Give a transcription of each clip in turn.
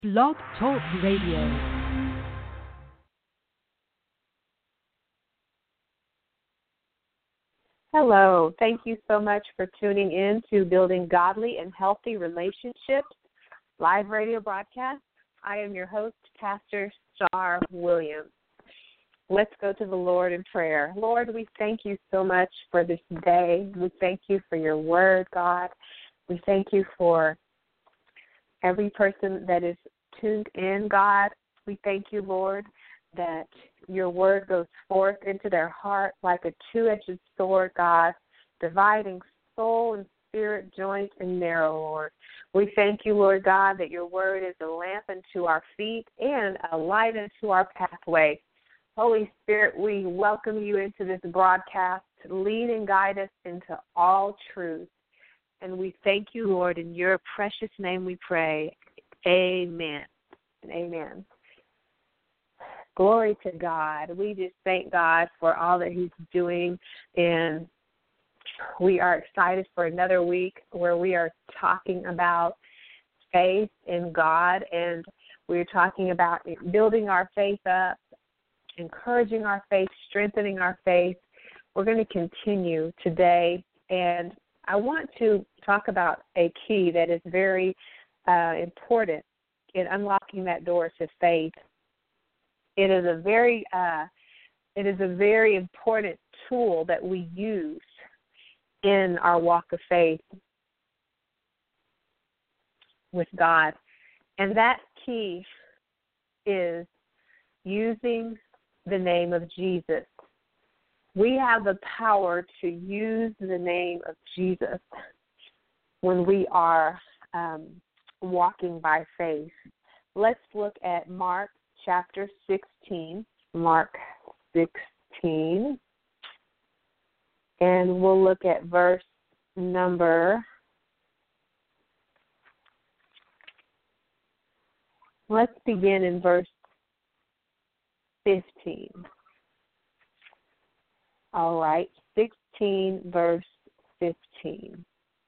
Blog Talk Radio. Hello. Thank you so much for tuning in to Building Godly and Healthy Relationships live radio broadcast. I am your host, Pastor Star Williams. Let's go to the Lord in prayer. Lord, we thank you so much for this day. We thank you for your word, God. We thank you for every person that is tuned in, God. We thank you, Lord, that your word goes forth into their heart like a two-edged sword, God, dividing soul and spirit, joint and marrow, Lord. We thank you, Lord God, that your word is a lamp unto our feet and a light unto our pathway. Holy Spirit, we welcome you into this broadcast. Lead and guide us into all truth. And we thank you, Lord, in your precious name we pray. Amen and amen. Glory to God. We just thank God for all that he's doing, and we are excited for another week where we are talking about faith in God, and we're talking about building our faith up, encouraging our faith, strengthening our faith. We're going to continue today, and I want to talk about a key that is very important in unlocking that door to faith. It is a very important tool that we use in our walk of faith with God, and that key is using the name of Jesus. We have the power to use the name of Jesus when we are walking by faith. Let's look at Mark chapter 16, Mark 16, and we'll look at verse number, let's begin in verse 15. All right, 16, verse 15.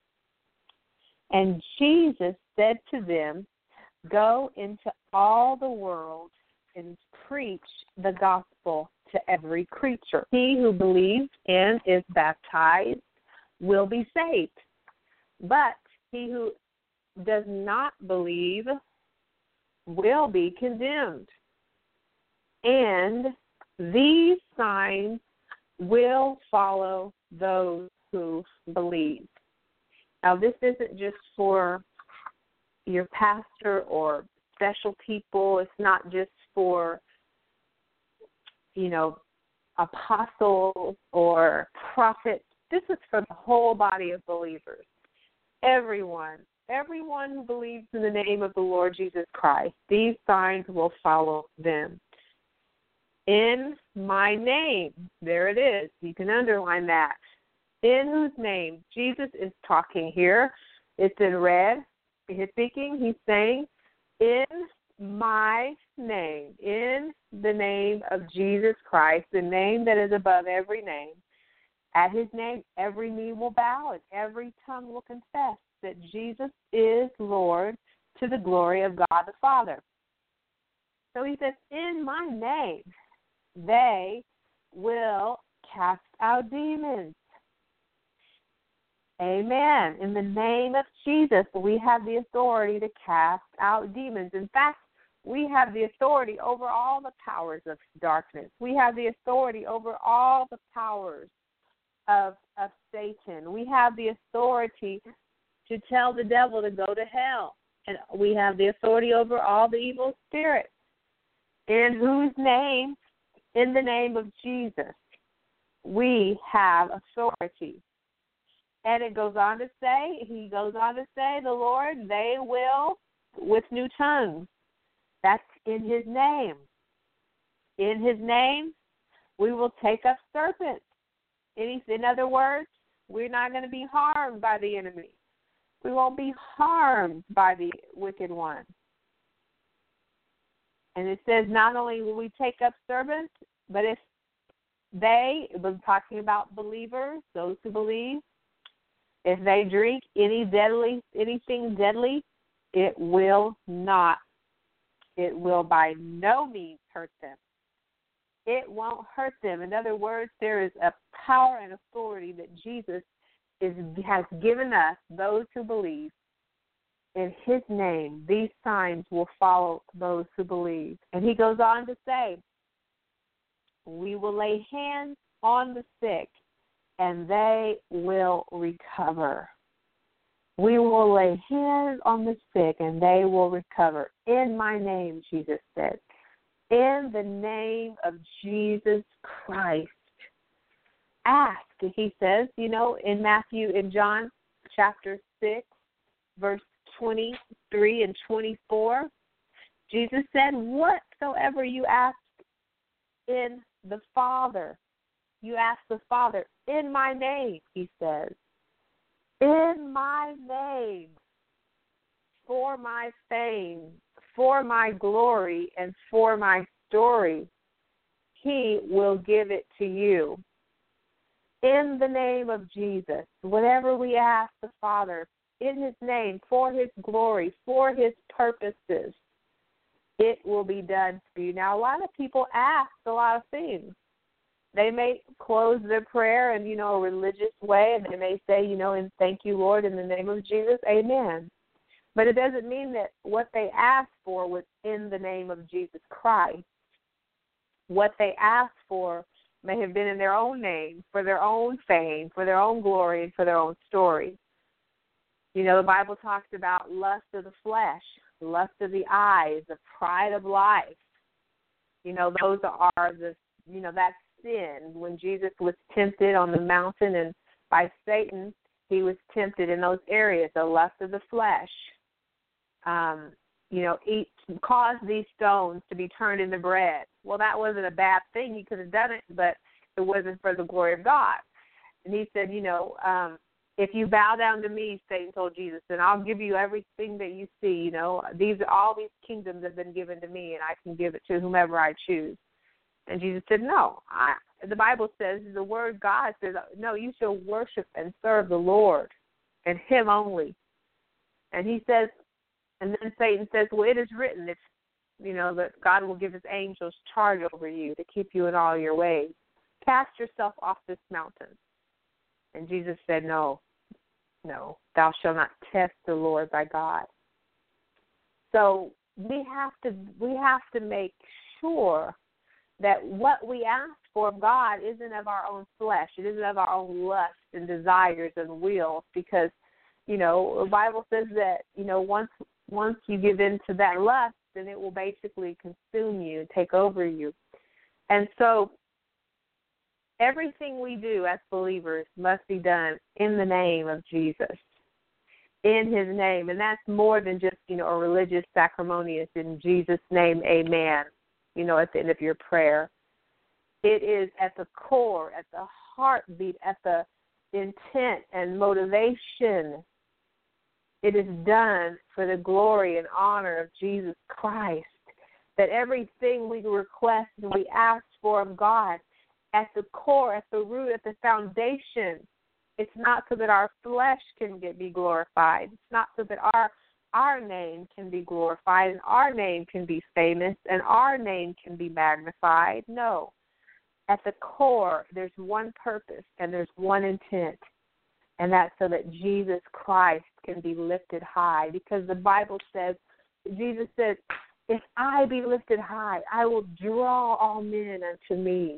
And Jesus said to them, "Go into all the world and preach the gospel to every creature. He who believes and is baptized will be saved, but he who does not believe will be condemned. And these signs will follow those who believe." Now, this isn't just for your pastor or special people. It's not just for, apostles or prophets. This is for the whole body of believers. Everyone who believes in the name of the Lord Jesus Christ, these signs will follow them. In my name, there it is. You can underline that. In whose name? Jesus is talking here. It's in red. He's speaking. He's saying, in my name, in the name of Jesus Christ, the name that is above every name. At his name, every knee will bow and every tongue will confess that Jesus is Lord, to the glory of God the Father. So he says, in my name, they will cast out demons. Amen. In the name of Jesus, we have the authority to cast out demons. In fact, we have the authority over all the powers of darkness. We have the authority over all the powers of Satan. We have the authority to tell the devil to go to hell. And we have the authority over all the evil spirits. In whose name, in the name of Jesus, we have authority. And he goes on to say, the Lord, they will, with new tongues. That's in his name. In his name, we will take up serpents. In other words, we're not going to be harmed by the enemy. We won't be harmed by the wicked one. And it says not only will we take up serpents, but if they, we're talking about believers, those who believe, if they drink anything deadly, it will not It will by no means hurt them. It won't hurt them. In other words, there is a power and authority that Jesus has given us, those who believe. In his name, these signs will follow those who believe. And he goes on to say, we will lay hands on the sick, and they will recover. We will lay hands on the sick, and they will recover. In my name, Jesus said. In the name of Jesus Christ. Ask, he says, in John chapter 6, verse 23 and 24, Jesus said, whatsoever you ask in the Father, you ask the Father in my name, he says. In my name, for my fame, for my glory, and for my story, he will give it to you. In the name of Jesus, whatever we ask the Father, in his name, for his glory, for his purposes, it will be done for you. Now, a lot of people ask a lot of things. They may close their prayer in, a religious way, and they may say, and thank you, Lord, in the name of Jesus, amen. But it doesn't mean that what they asked for was in the name of Jesus Christ. What they asked for may have been in their own name, for their own fame, for their own glory, and for their own story. The Bible talks about lust of the flesh, lust of the eyes, the pride of life. Those are that's sin. When Jesus was tempted on the mountain and by Satan, he was tempted in those areas, the lust of the flesh. Cause these stones to be turned into bread. Well, that wasn't a bad thing. He could have done it, but it wasn't for the glory of God. And he said, if you bow down to me, Satan told Jesus, then I'll give you everything that you see. All these kingdoms have been given to me, and I can give it to whomever I choose. And Jesus said, no. The Bible says, the word God says, no, you shall worship and serve the Lord and him only. And he says, and then Satan says, well, it is written, that God will give his angels charge over you to keep you in all your ways. Cast yourself off this mountain. And Jesus said, no, thou shalt not test the Lord thy God. So we have to make sure that what we ask for of God isn't of our own flesh. It isn't of our own lust and desires and wills, because, the Bible says that, once you give in to that lust, then it will basically consume you and take over you. And so everything we do as believers must be done in the name of Jesus, in his name. And that's more than just, a religious sacrimonious in Jesus' name, amen, at the end of your prayer. It is at the core, at the heartbeat, at the intent and motivation. It is done for the glory and honor of Jesus Christ, that everything we request and we ask for of God, at the core, at the root, at the foundation, it's not so that our flesh can be glorified. It's not so that our name can be glorified and our name can be famous and our name can be magnified. No. At the core, there's one purpose and there's one intent, and that's so that Jesus Christ can be lifted high. Because the Bible says, Jesus said, if I be lifted high, I will draw all men unto me.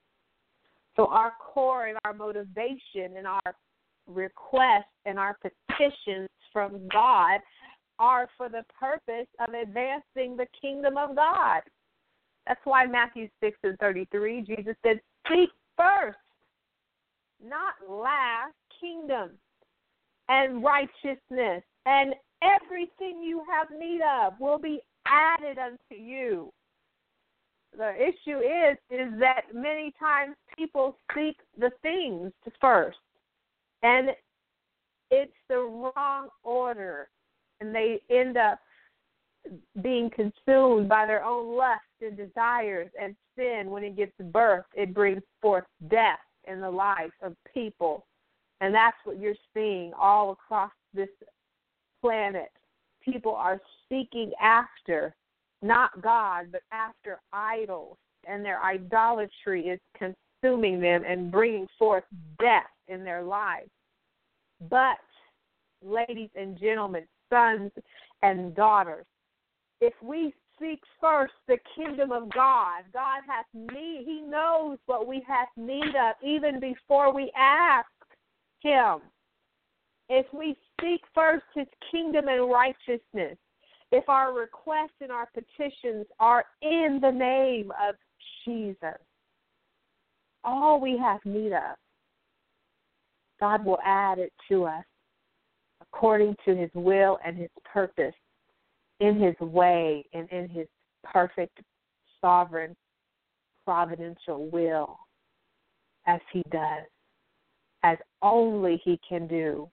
So our core and our motivation and our requests and our petitions from God are for the purpose of advancing the kingdom of God. That's why Matthew 6:33, Jesus said, seek first, not last, kingdom and righteousness, and everything you have need of will be added unto you. The issue is that many times people seek the things first, and it's the wrong order, and they end up being consumed by their own lust and desires, and sin, when it gets birth, it brings forth death in the lives of people. And that's what you're seeing all across this planet. People are seeking after not God, but after idols, and their idolatry is consuming them and bringing forth death in their lives. But, ladies and gentlemen, sons and daughters, if we seek first the kingdom of God, God has need. He knows what we have need of even before we ask Him. If we seek first His kingdom and righteousness, if our requests and our petitions are in the name of Jesus, all we have need of, God will add it to us according to His will and His purpose, in His way and in His perfect, sovereign, providential will, as He does, as only He can do.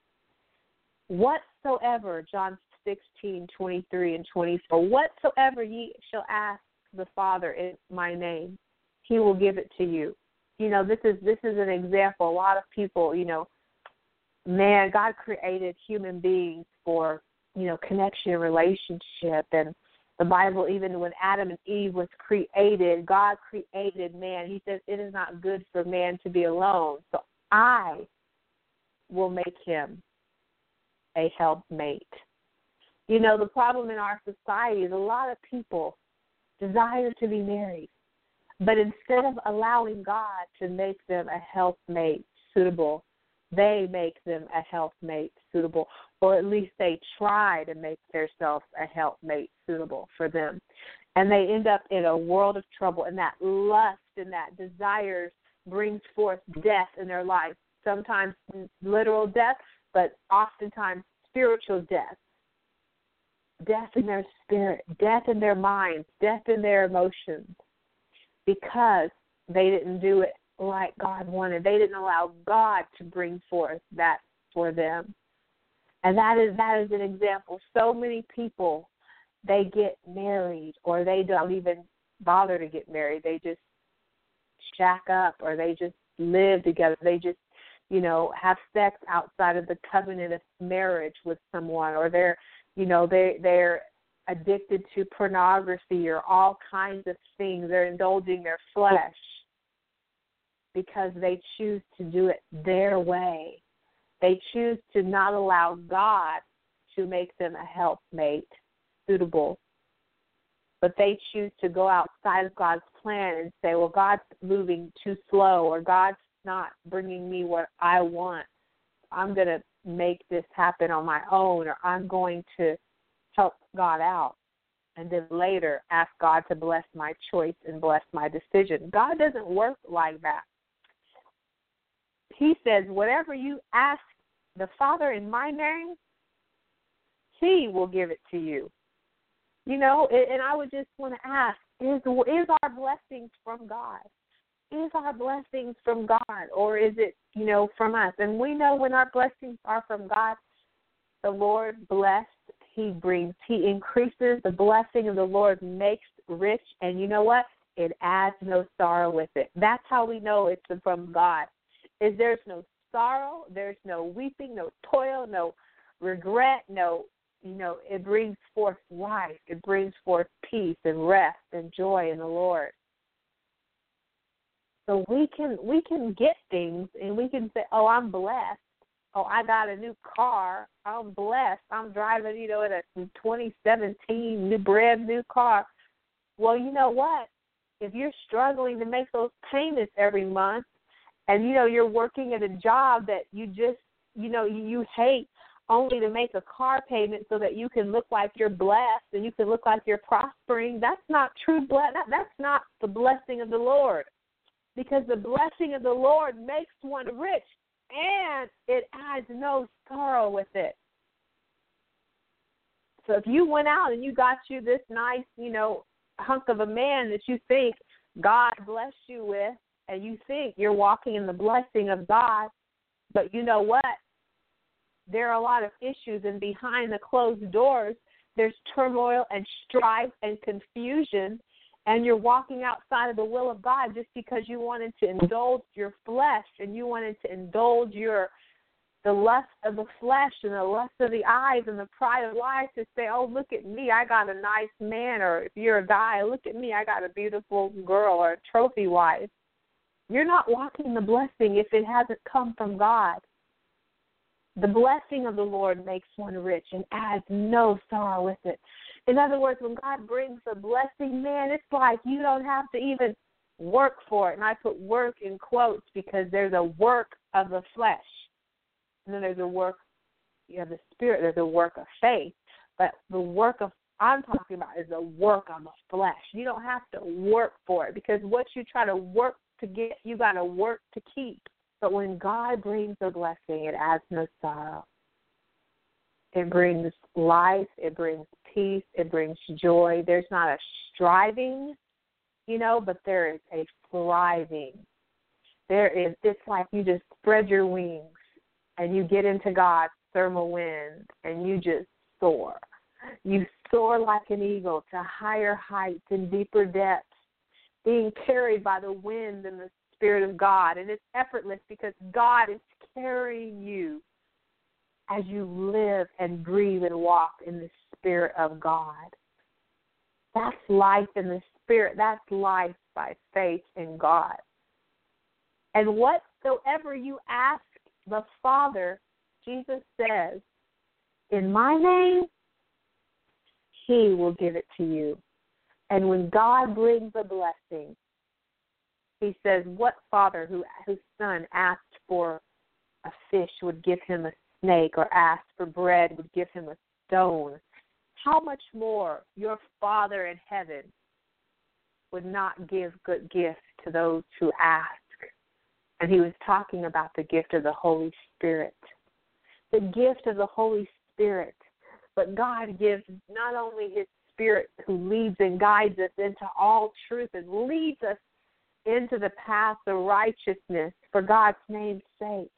Whatsoever, John 16:23 and 24, whatsoever ye shall ask the Father in my name, He will give it to you. You know, this is an example. A lot of people, man, God created human beings for, connection and relationship. And the Bible, even when Adam and Eve was created, God created man. He says, it is not good for man to be alone, so I will make him a helpmate. The problem in our society is a lot of people desire to be married, but instead of allowing God to make them a helpmate suitable, they make them a helpmate suitable, or at least they try to make themselves a helpmate suitable for them. And they end up in a world of trouble, and that lust and that desire brings forth death in their life, sometimes literal death, but oftentimes spiritual death. Death in their spirit, death in their minds, death in their emotions, because they didn't do it like God wanted. They didn't allow God to bring forth that for them. And that is an example. So many people, they get married, or they don't even bother to get married. They just shack up, or they just live together. They just, have sex outside of the covenant of marriage with someone, or they're addicted to pornography or all kinds of things. They're indulging their flesh because they choose to do it their way. They choose to not allow God to make them a helpmate suitable, but they choose to go outside of God's plan and say, well, God's moving too slow, or God's not bringing me what I want. I'm going to make this happen on my own, or I'm going to help God out, and then later ask God to bless my choice and bless my decision. God doesn't work like that. He says, whatever you ask the Father in my name, He will give it to you. And I would just want to ask, is our blessings from God? Is our blessings from God, or is it, from us? And we know when our blessings are from God, the Lord blessed, He increases. The blessing of the Lord makes rich, and you know what? It adds no sorrow with it. That's how we know it's from God. There's no sorrow, there's no weeping, no toil, no regret, it brings forth life. It brings forth peace and rest and joy in the Lord. So we can get things, and we can say, oh, I'm blessed. Oh, I got a new car. I'm blessed. I'm driving, in a 2017 brand new car. Well, you know what? If you're struggling to make those payments every month, and, you're working at a job that you just, you hate, only to make a car payment so that you can look like you're blessed and you can look like you're prospering, that's not true blessing. That's not the blessing of the Lord. Because the blessing of the Lord makes one rich, and it adds no sorrow with it. So if you went out and you got you this nice, hunk of a man that you think God blessed you with, and you think you're walking in the blessing of God, but you know what? There are a lot of issues, and behind the closed doors, there's turmoil and strife and confusion, and you're walking outside of the will of God just because you wanted to indulge your flesh and you wanted to indulge your the lust of the flesh and the lust of the eyes and the pride of life to say, oh, look at me, I got a nice man, or if you're a guy, look at me, I got a beautiful girl or a trophy wife. You're not walking the blessing if it hasn't come from God. The blessing of the Lord makes one rich and adds no sorrow with it. In other words, when God brings a blessing, man, it's like you don't have to even work for it. And I put work in quotes because there's a work of the flesh. And then there's a work, the spirit, there's a work of faith. But the work of I'm talking about is the work of the flesh. You don't have to work for it because what you try to work to get, you got to work to keep. But when God brings a blessing, it adds no sorrow. It brings life. It brings peace. It brings joy. There's not a striving, but there is a thriving. It's like you just spread your wings and you get into God's thermal wind and you just soar. You soar like an eagle to higher heights and deeper depths, being carried by the wind and the Spirit of God. And it's effortless because God is carrying you as you live and breathe and walk in the Spirit of God. That's life in the Spirit. That's life by faith in God. And whatsoever you ask the Father, Jesus says, in my name, He will give it to you. And when God brings a blessing, He says, what father whose son asked for a fish would give him a snake, or asked for bread would give him a stone? How much more your Father in heaven would not give good gifts to those who ask? And He was talking about the gift of the Holy Spirit. The gift of the Holy Spirit. But God gives not only His Spirit who leads and guides us into all truth and leads us into the path of righteousness for God's name's sake.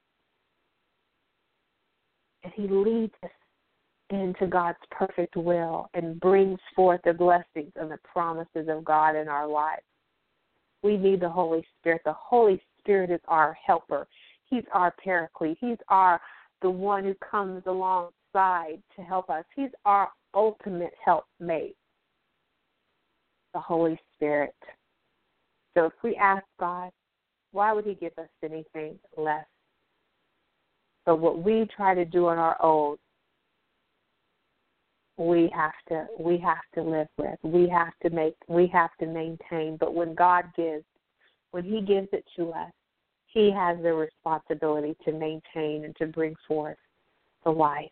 And He leads us into God's perfect will and brings forth the blessings and the promises of God in our lives. We need the Holy Spirit. The Holy Spirit is our helper. He's our paraclete. He's the one who comes alongside to help us. He's our ultimate helpmate, the Holy Spirit. So if we ask God, why would He give us anything less? But what we try to do on our own, we have to live with. We have to maintain. But when God gives, when He gives it to us, He has the responsibility to maintain and to bring forth the life.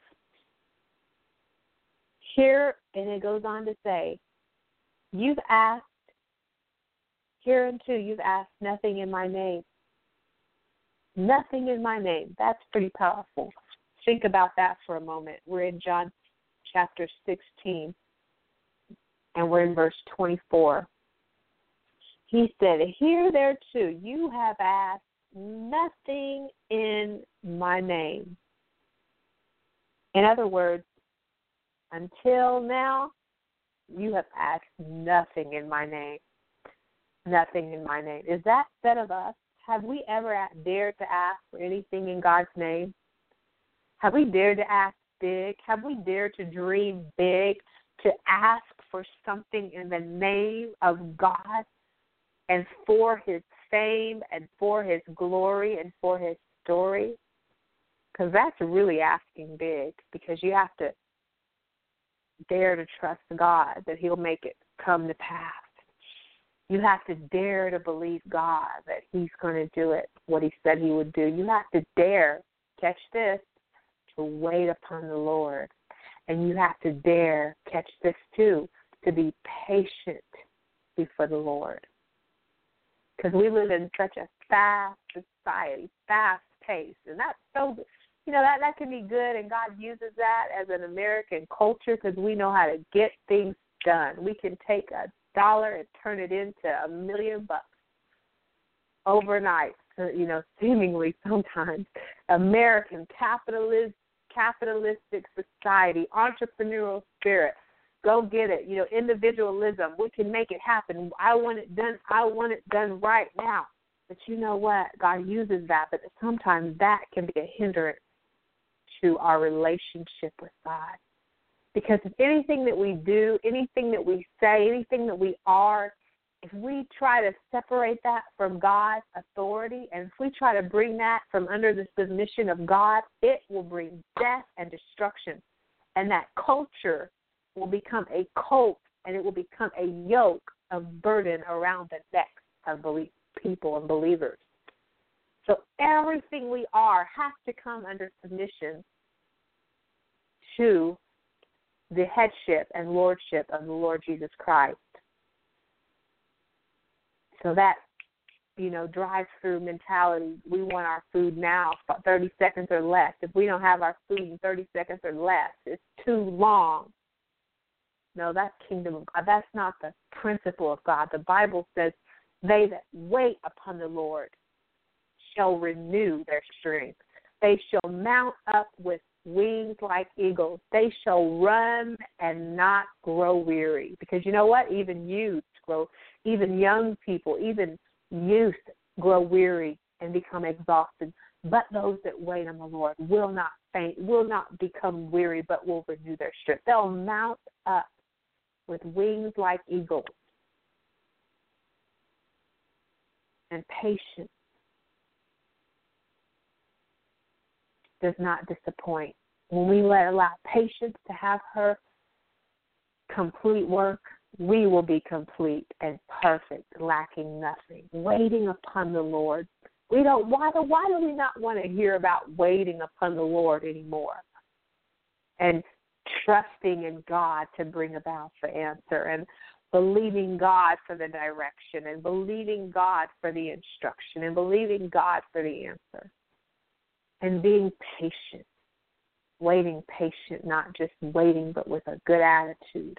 Here, and it goes on to say, you've asked, hereunto you've asked nothing in my name. Nothing in my name. That's pretty powerful. Think about that for a moment. We're in John chapter 16, and we're in verse 24. He said, hereunto you have asked nothing in my name. In other words, until now, you have asked nothing in my name. Nothing in my name. Is that said of us? Have we ever dared to ask for anything in God's name? Have we dared to ask big? Have we dared to dream big, to ask for something in the name of God and for His fame and for His glory and for His story? Because that's really asking big, because you have to dare to trust God that He'll make it come to pass. You have to dare to believe God that He's going to do it, what He said He would do. You have to dare, catch this, to wait upon the Lord. And you have to dare, catch this too, to be patient before the Lord. Because we live in such a fast society, fast pace. And that's so, that can be good, and God uses that as an American culture because we know how to get things done. We can take $1 and turn it into $1 million overnight, seemingly sometimes. American capitalistic society, entrepreneurial spirit, go get it. Individualism, we can make it happen. I want it done right now. But you know what? God uses that, but sometimes that can be a hindrance into our relationship with God. Because if anything that we do, anything that we say, anything that we are, if we try to separate that from God's authority, and if we try to bring that from under the submission of God, it will bring death and destruction. And that culture will become a cult, and it will become a yoke of burden around the necks of people and believers. So everything we are has to come under submission to the headship and lordship of the Lord Jesus Christ. So that, drive-through mentality, we want our food now, 30 seconds or less. If we don't have our food in 30 seconds or less, it's too long. No, that's kingdom of God. That's not the principle of God. The Bible says, they that wait upon the Lord shall renew their strength. They shall mount up with wings like eagles. They shall run and not grow weary. Because you know what? Even young people, even youth grow weary and become exhausted. But those that wait on the Lord will not faint, will not become weary, but will renew their strength. They'll mount up with wings like eagles. And patience does not disappoint. When we allow patience to have her complete work, we will be complete and perfect, lacking nothing. Waiting upon the Lord. Why do we not want to hear about waiting upon the Lord anymore? And trusting in God to bring about the answer, and believing God for the direction, and believing God for the instruction, and believing God for the answer. And being patient. Waiting patient, not just waiting, but with a good attitude.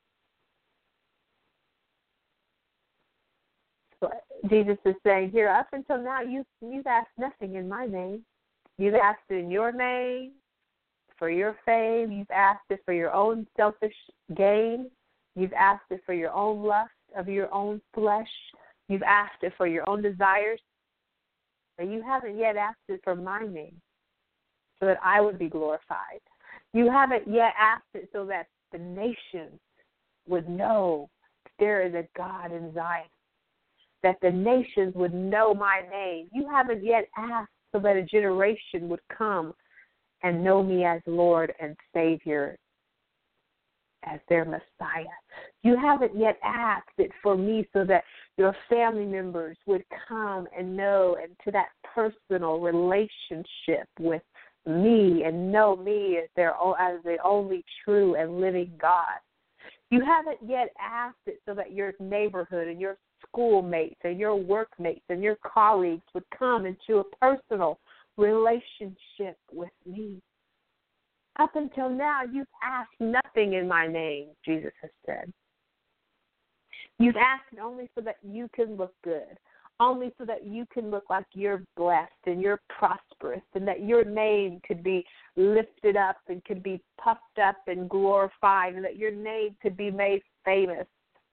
So Jesus is saying here, up until now, you've asked nothing in my name. You've asked it in your name, for your fame. You've asked it for your own selfish gain. You've asked it for your own lust of your own flesh. You've asked it for your own desires. But you haven't yet asked it for my name, so that I would be glorified. You haven't yet asked it so that the nations would know there is a God in Zion, that the nations would know my name. You haven't yet asked so that a generation would come and know me as Lord and Savior, as their Messiah. You haven't yet asked it for me so that your family members would come and know, and to that personal relationship with me and know me as the only true and living God. You haven't yet asked it so that your neighborhood and your schoolmates and your workmates and your colleagues would come into a personal relationship with me. Up until now, you've asked nothing in my name, Jesus has said. You've asked it only so that you can look good, only so that you can look like you're blessed and you're prosperous, and that your name could be lifted up and could be puffed up and glorified, and that your name could be made famous.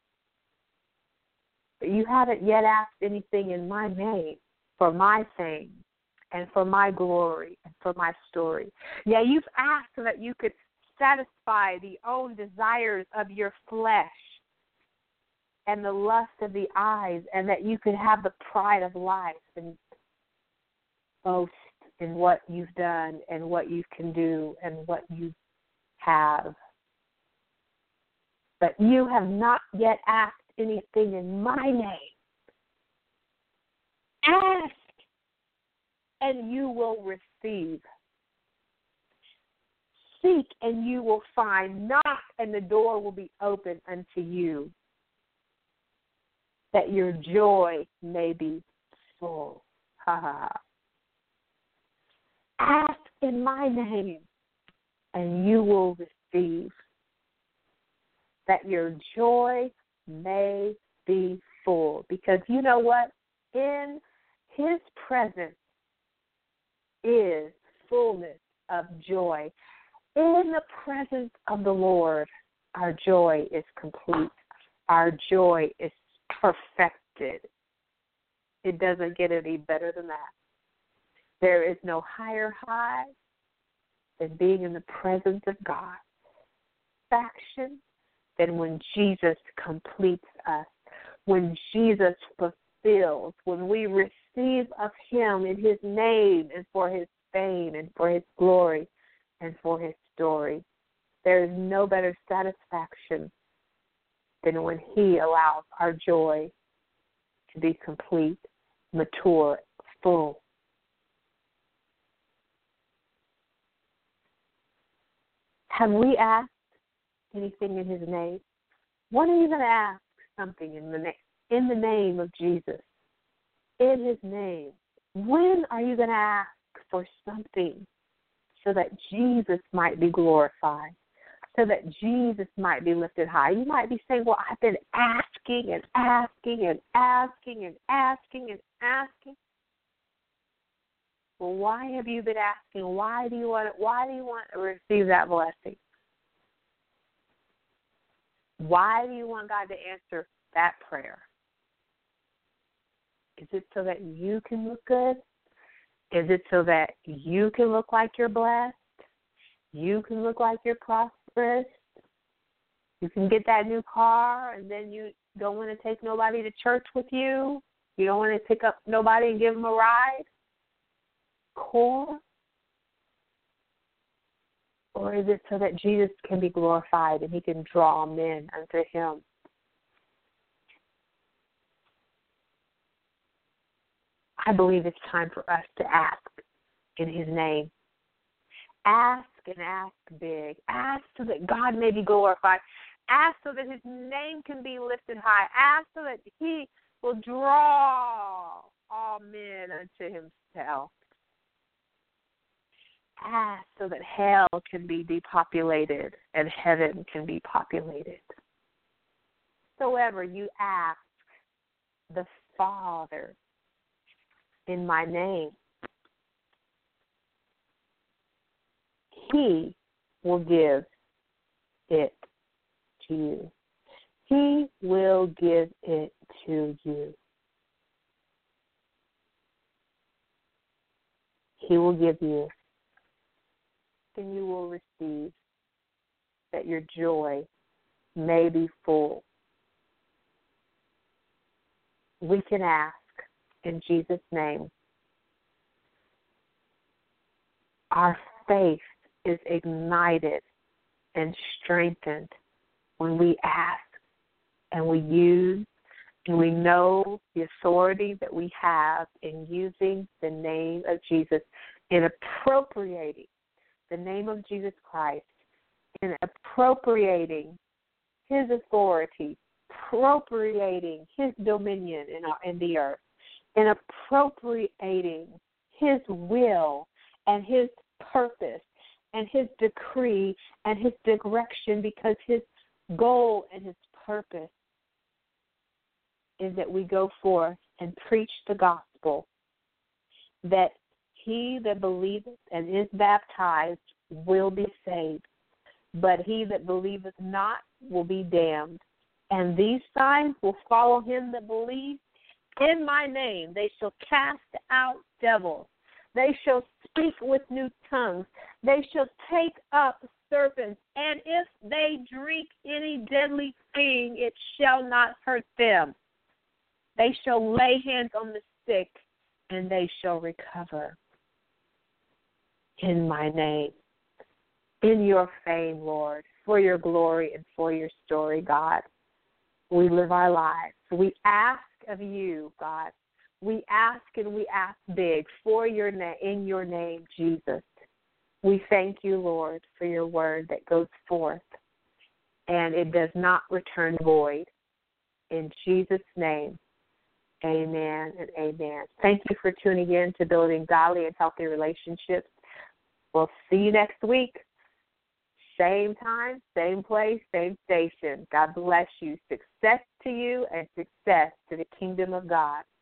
But you haven't yet asked anything in my name for my fame and for my glory and for my story. Yeah, you've asked so that you could satisfy the own desires of your flesh and the lust of the eyes, and that you could have the pride of life and boast in what you've done and what you can do and what you have. But you have not yet asked anything in my name. Ask, and you will receive. Seek, and you will find. Knock, and the door will be open unto you, that your joy may be full. Ha ha ha. Ask in my name, and you will receive, that your joy may be full. Because you know what? In his presence is fullness of joy. In the presence of the Lord, our joy is complete. Our joy is perfected. It doesn't get any better than that. There is no higher high. than being in the presence of God. Satisfaction than when Jesus completes us, when Jesus fulfills, when we receive of him in his name and for his fame and for his glory and for his story. There is no better satisfaction than when he allows our joy to be complete, mature, full. Have we asked anything in his name? When are you going to ask something in the name of Jesus? In his name. When are you going to ask for something so that Jesus might be glorified, so that Jesus might be lifted high? You might be saying, well, I've been asking and asking and asking and asking and asking. Well, why have you been asking? Why do you want to receive that blessing? Why do you want God to answer that prayer? Is it so that you can look good? Is it so that you can look like you're blessed? You can look like you're prosperous? You can get that new car and then you don't want to take nobody to church with you? You don't want to pick up nobody and give them a ride? Or is it so that Jesus can be glorified and he can draw men unto him? I believe it's time for us to ask in his name. Ask and ask big. Ask so that God may be glorified. Ask so that his name can be lifted high. Ask so that he will draw all men unto himself. Ask so that hell can be depopulated and heaven can be populated. Soever you ask the Father in my name, he will give it to you. He will give it to you. He will give you, and you will receive, that your joy may be full. We can ask in Jesus' name. Our faith is ignited and strengthened when we ask and we use and we know the authority that we have in using the name of Jesus, in appropriating the name of Jesus Christ, in appropriating his authority, appropriating his dominion in the earth, in appropriating his will and his purpose and his decree and his direction, because his goal and his purpose is that we go forth and preach the gospel, that he that believeth and is baptized will be saved, but he that believeth not will be damned. And these signs will follow him that believes. In my name they shall cast out devils. They shall speak with new tongues. They shall take up serpents. And if they drink any deadly thing, it shall not hurt them. They shall lay hands on the sick, and they shall recover. In my name, in your fame, Lord, for your glory and for your story, God, we live our lives. We ask of you, God. We ask and we ask big for your in your name, Jesus. We thank you, Lord, for your word that goes forth, and it does not return void. In Jesus' name, amen and amen. Thank you for tuning in to Building Godly and Healthy Relationships. We'll see you next week. Same time, same place, same station. God bless you. Success to you and success to the kingdom of God.